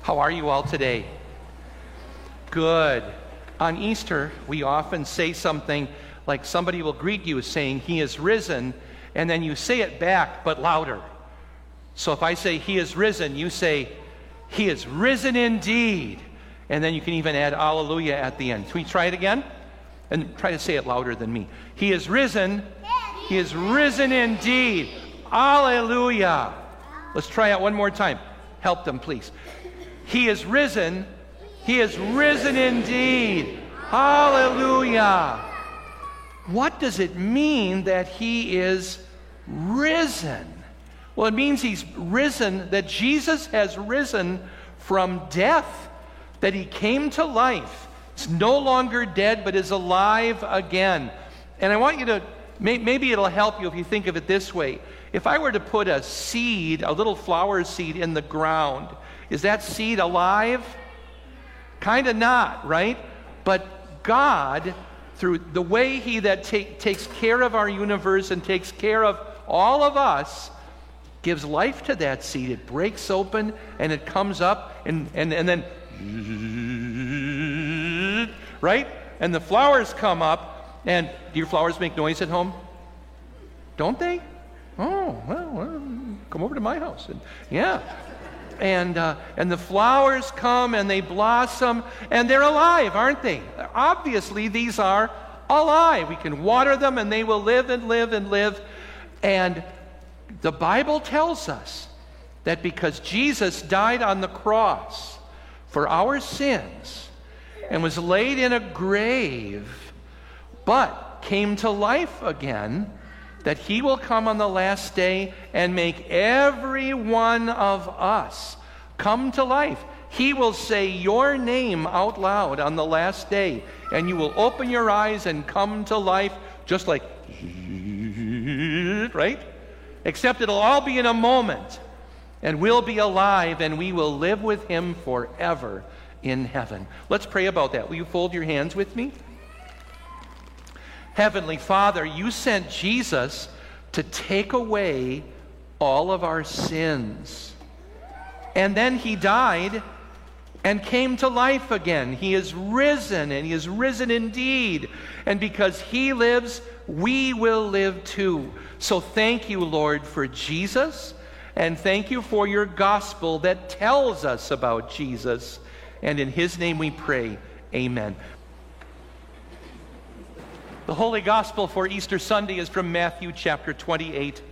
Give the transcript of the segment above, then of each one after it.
How are you all today? Good. On Easter, we often say something like somebody will greet you saying, "He is risen," and then you say it back, but louder. So if I say, "He is risen," you say, "He is risen indeed." And then you can even add "Alleluia" at the end. Can we try it again? And try to say it louder than me. He is risen. He is risen indeed. Alleluia. Let's try it one more time. Help them, please. He is risen. He is risen indeed. Hallelujah. What does it mean that he is risen? Well, it means he's risen, that Jesus has risen from death, that he came to life. It's no longer dead, but is alive again. And I want you to, maybe it'll help you if you think of it this way. If I were to put a seed, a little flower seed in the ground, is that seed alive? Kind of not, right? But God, through the way he that takes care of our universe and takes care of all of us, gives life to that seed. It breaks open and it comes up and then, right? And the flowers come up. And do your flowers make noise at home? Don't they? Oh, well, come over to my house. And, yeah. And the flowers come and they blossom and they're alive, aren't they? Obviously, these are alive. We can water them and they will live and live and live. And the Bible tells us that because Jesus died on the cross for our sins and was laid in a grave, but came to life again, that he will come on the last day and make every one of us come to life. He will say your name out loud on the last day, and you will open your eyes and come to life just like, right? Except it'll all be in a moment, and we'll be alive, and we will live with him forever in heaven. Let's pray about that. Will you fold your hands with me? Heavenly Father, you sent Jesus to take away all of our sins. And then he died and came to life again. He is risen, and he is risen indeed. And because he lives, we will live too. So thank you, Lord, for Jesus, and thank you for your gospel that tells us about Jesus. And in his name we pray, amen. The Holy Gospel for Easter Sunday is from Matthew chapter 28.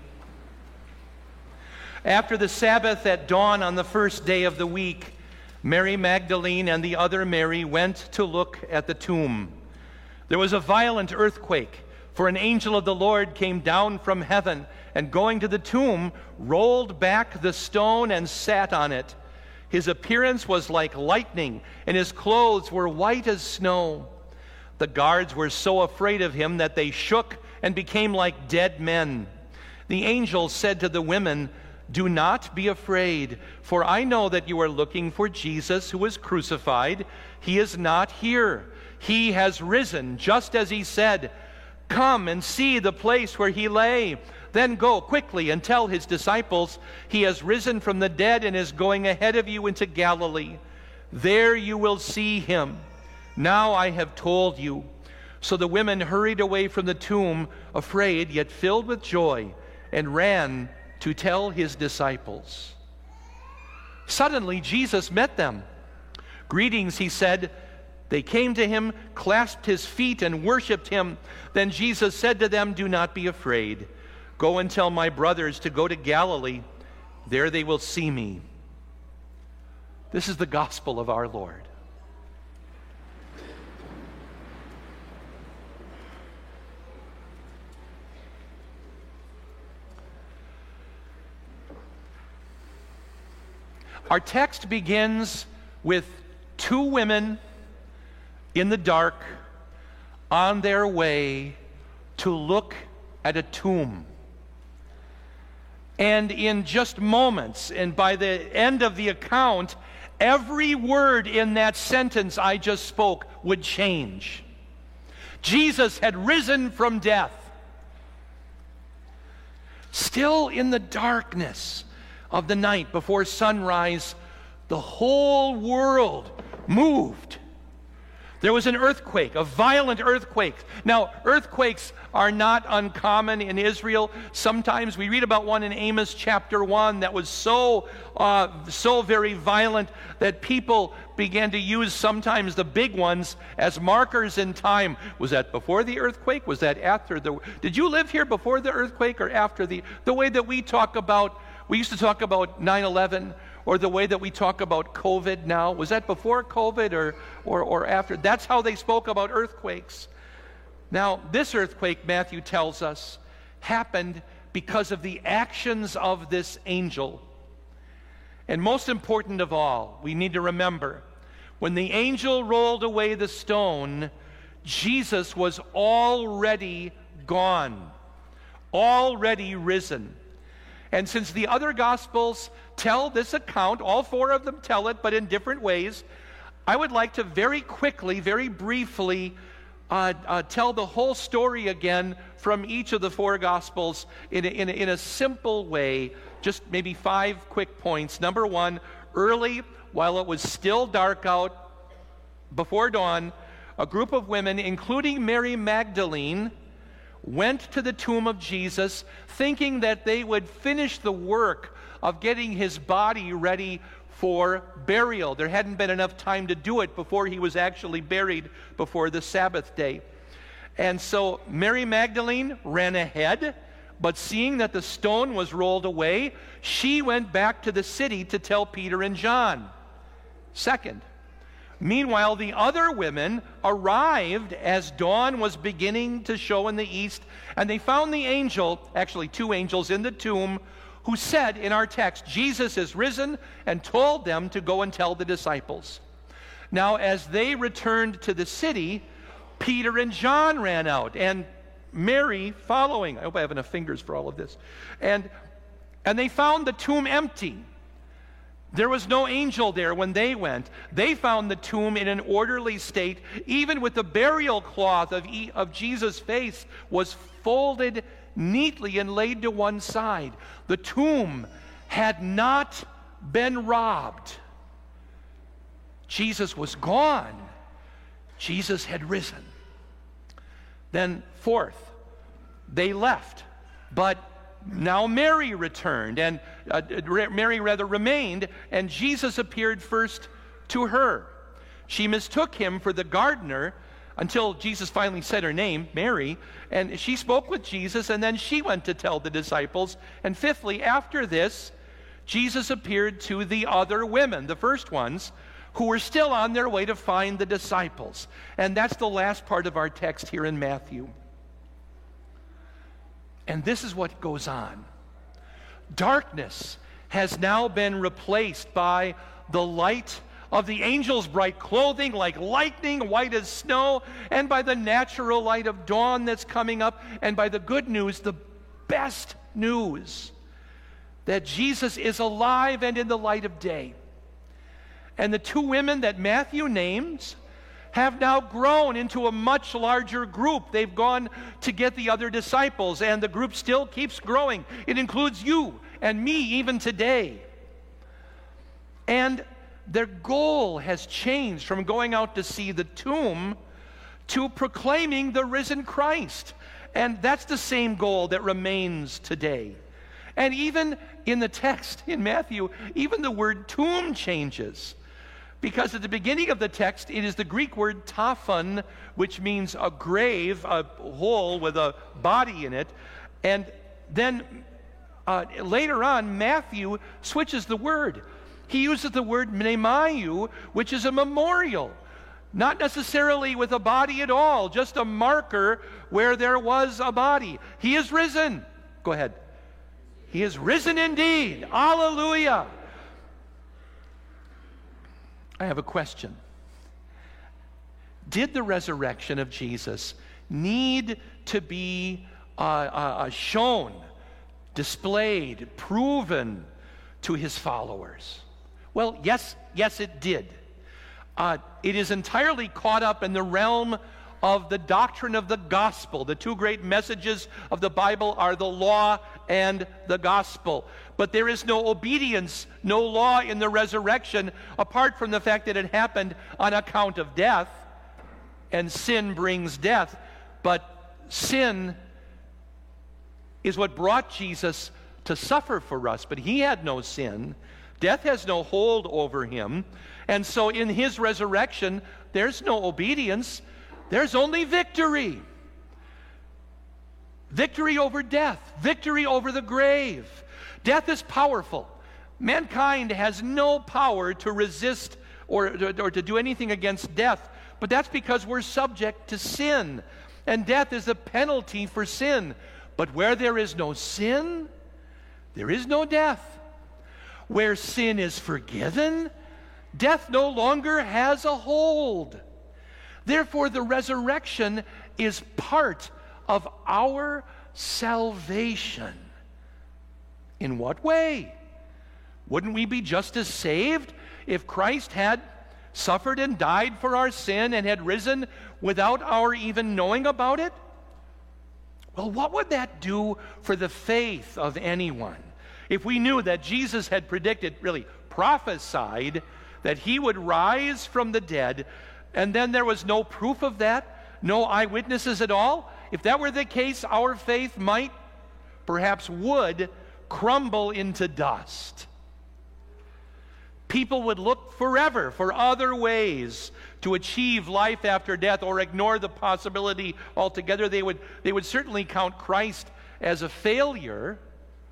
After the Sabbath at dawn on the first day of the week, Mary Magdalene and the other Mary went to look at the tomb. There was a violent earthquake, for an angel of the Lord came down from heaven, and going to the tomb, rolled back the stone and sat on it. His appearance was like lightning, and his clothes were white as snow. The guards were so afraid of him that they shook and became like dead men. The angel said to the women, "Do not be afraid, for I know that you are looking for Jesus who was crucified. He is not here. He has risen, just as he said. Come and see the place where he lay. Then go quickly and tell his disciples, he has risen from the dead and is going ahead of you into Galilee. There you will see him. Now I have told you." So the women hurried away from the tomb, afraid yet filled with joy, and ran to tell his disciples. Suddenly Jesus met them. "Greetings," he said. They came to him, clasped his feet, and worshipped him. Then Jesus said to them, "Do not be afraid. Go and tell my brothers to go to Galilee. There they will see me." This is the gospel of our Lord. Our text begins with two women in the dark on their way to look at a tomb. And in just moments, and by the end of the account, every word in that sentence I just spoke would change. Jesus had risen from death. Still in the darkness of the night before sunrise, the whole world moved. There was an earthquake, a violent earthquake. Now, earthquakes are not uncommon in Israel. Sometimes we read about one in Amos chapter 1 that was so very violent that people began to use sometimes the big ones as markers in time. Was that before the earthquake? Was that after the... Did you live here before the earthquake or after the way that we talk about... We used to talk about 9/11, or the way that we talk about COVID now. Was that before COVID or after? That's how they spoke about earthquakes. Now, this earthquake, Matthew tells us, happened because of the actions of this angel. And most important of all, we need to remember, when the angel rolled away the stone, Jesus was already gone, already risen. And since the other Gospels tell this account, all four of them tell it, but in different ways, I would like to very quickly, very briefly, tell the whole story again from each of the four Gospels in a simple way, just maybe 5 quick points. Number one, early, while it was still dark out, before dawn, a group of women, including Mary Magdalene, went to the tomb of Jesus thinking that they would finish the work of getting his body ready for burial. There hadn't been enough time to do it before he was actually buried before the Sabbath day. And so Mary Magdalene ran ahead, but seeing that the stone was rolled away, she went back to the city to tell Peter and John. Second, meanwhile, the other women arrived as dawn was beginning to show in the east, and they found the angel, actually 2 angels, in the tomb, who said in our text, Jesus is risen, and told them to go and tell the disciples. Now, as they returned to the city, Peter and John ran out, and Mary following. I hope I have enough fingers for all of this. And they found the tomb empty. There was no angel there when they went. They found the tomb in an orderly state, even with the burial cloth of Jesus' face was folded neatly and laid to one side. The tomb had not been robbed. Jesus was gone. Jesus had risen. Then fourth, they left, but now Mary returned, and Mary remained, and Jesus appeared first to her. She mistook him for the gardener until Jesus finally said her name, Mary, and she spoke with Jesus, and then she went to tell the disciples. And fifthly, after this, Jesus appeared to the other women, the first ones, who were still on their way to find the disciples. And that's the last part of our text here in Matthew. And this is what goes on. Darkness has now been replaced by the light of the angel's bright clothing, like lightning, white as snow, and by the natural light of dawn that's coming up, and by the good news, the best news, that Jesus is alive and in the light of day. And the 2 women that Matthew names have now grown into a much larger group. They've gone to get the other disciples, and the group still keeps growing. It includes you and me even today. And their goal has changed from going out to see the tomb to proclaiming the risen Christ. And that's the same goal that remains today. And even in the text in Matthew, even the word tomb changes. Because at the beginning of the text, it is the Greek word taphon, which means a grave, a hole with a body in it. And then later on, Matthew switches the word. He uses the word mnemaiou, which is a memorial. Not necessarily with a body at all, just a marker where there was a body. He is risen. Go ahead. He is risen indeed. Hallelujah. I have a question. Did the resurrection of Jesus need to be shown, displayed, proven to his followers? Well, yes, it did. It is entirely caught up in the realm of the doctrine of the gospel. The two great messages of the Bible are the law and the gospel. But there is no obedience, no law in the resurrection, apart from the fact that it happened on account of death, and sin brings death. But sin is what brought Jesus to suffer for us. But he had no sin. Death has no hold over him. And so in his resurrection, there's no obedience. There's only victory. Victory over death. Victory over the grave. Death is powerful. Mankind has no power to resist or to do anything against death. But that's because we're subject to sin. And death is the penalty for sin. But where there is no sin, there is no death. Where sin is forgiven, death no longer has a hold. Therefore, the resurrection is part of our salvation. In what way? Wouldn't we be just as saved if Christ had suffered and died for our sin and had risen without our even knowing about it? Well, what would that do for the faith of anyone if we knew that Jesus had predicted, really prophesied, that he would rise from the dead, and then there was no proof of that, no eyewitnesses at all? If that were the case, our faith might, perhaps would, crumble into dust. People would look forever for other ways to achieve life after death or ignore the possibility altogether. They would certainly count Christ as a failure.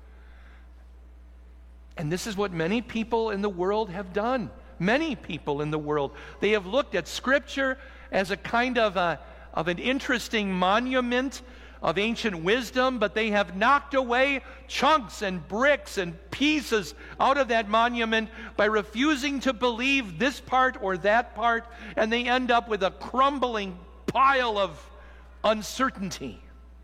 And this is what many people in the world have done. Many people in the world. They have looked at Scripture as a kind of an interesting monument of ancient wisdom, but they have knocked away chunks and bricks and pieces out of that monument by refusing to believe this part or that part, and they end up with a crumbling pile of uncertainty.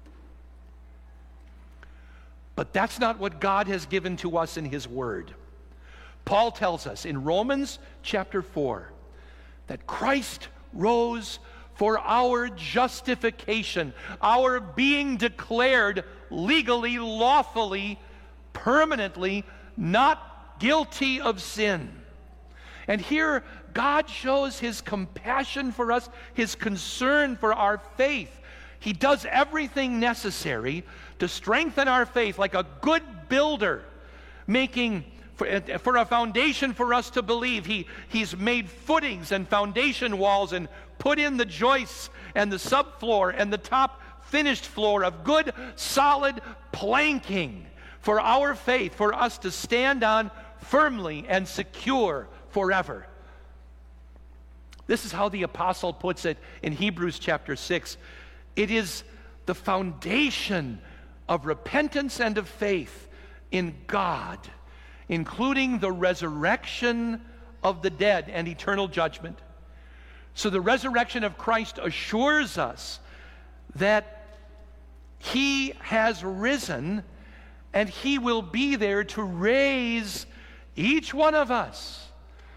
But that's not what God has given to us in His Word. Paul tells us in Romans chapter 4 that Christ rose for our justification, our being declared legally, lawfully, permanently not guilty of sin. And here God shows His compassion for us, His concern for our faith. He does everything necessary to strengthen our faith, like a good builder making for a foundation for us to believe. He's made footings and foundation walls and put in the joists and the subfloor and the top finished floor of good, solid planking for our faith, for us to stand on firmly and secure forever. This is how the apostle puts it in Hebrews chapter 6. It is the foundation of repentance and of faith in God, including the resurrection of the dead and eternal judgment. So the resurrection of Christ assures us that He has risen and He will be there to raise each one of us.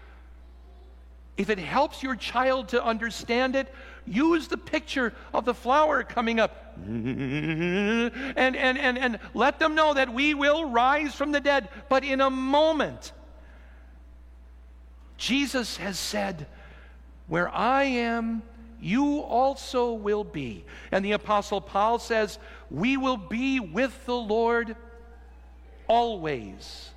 If it helps your child to understand it, use the picture of the flower coming up and let them know that we will rise from the dead, but in a moment. Jesus has said, "Where I am, you also will be." And the Apostle Paul says, "We will be with the Lord always."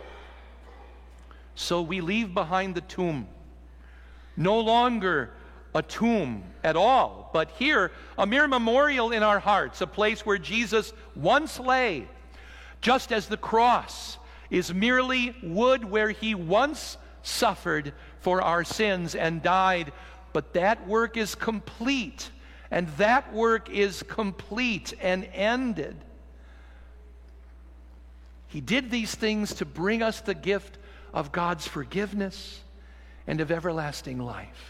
So we leave behind the tomb. No longer a tomb at all, but here, a mere memorial in our hearts, a place where Jesus once lay, just as the cross is merely wood where He once suffered for our sins and died. But that work is complete, and that work is complete and ended. He did these things to bring us the gift of God's forgiveness and of everlasting life.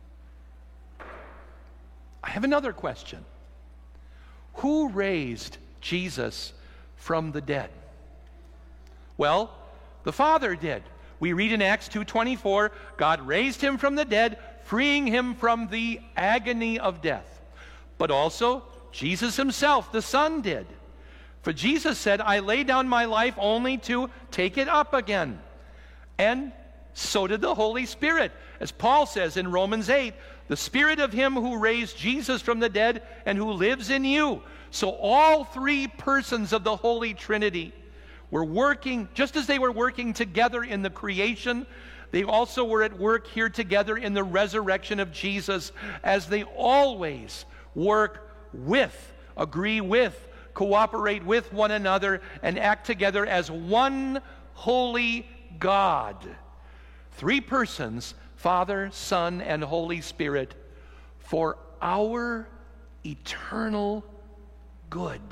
I have another question. Who raised Jesus from the dead? Well, the Father did. We read in Acts 2:24, God raised Him from the dead, freeing Him from the agony of death. but also Jesus himself, the Son, did. For Jesus said, I lay down my life only to take it up again. And so did the Holy Spirit. As Paul says in Romans 8, the Spirit of him who raised Jesus from the dead and who lives in you. So all three persons of the Holy Trinity were working, just as they were working together in the creation, they also were at work here together in the resurrection of Jesus, as they always work with, agree with, cooperate with one another, and act together as one holy God. Three persons, Father, Son, and Holy Spirit, for our eternal good.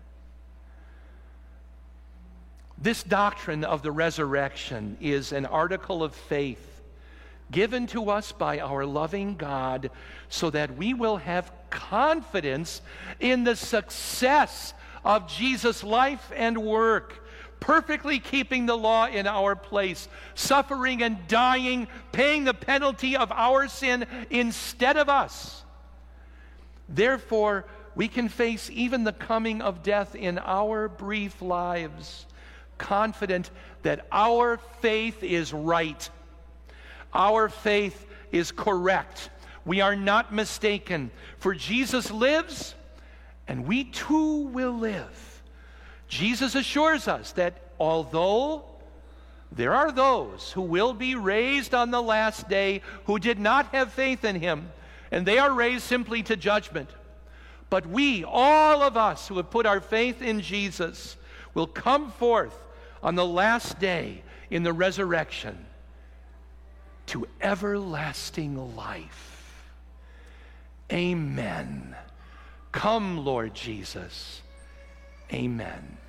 This doctrine of the resurrection is an article of faith given to us by our loving God so that we will have confidence in the success of Jesus' life and work, perfectly keeping the law in our place, suffering and dying, paying the penalty of our sin instead of us. Therefore, we can face even the coming of death in our brief lives, confident that our faith is right. Our faith is correct. We are not mistaken. For Jesus lives, and we too will live. Jesus assures us that although there are those who will be raised on the last day who did not have faith in him, and they are raised simply to judgment, but we, all of us who have put our faith in Jesus, will come forth on the last day in the resurrection to everlasting life. Amen. Come, Lord Jesus. Amen.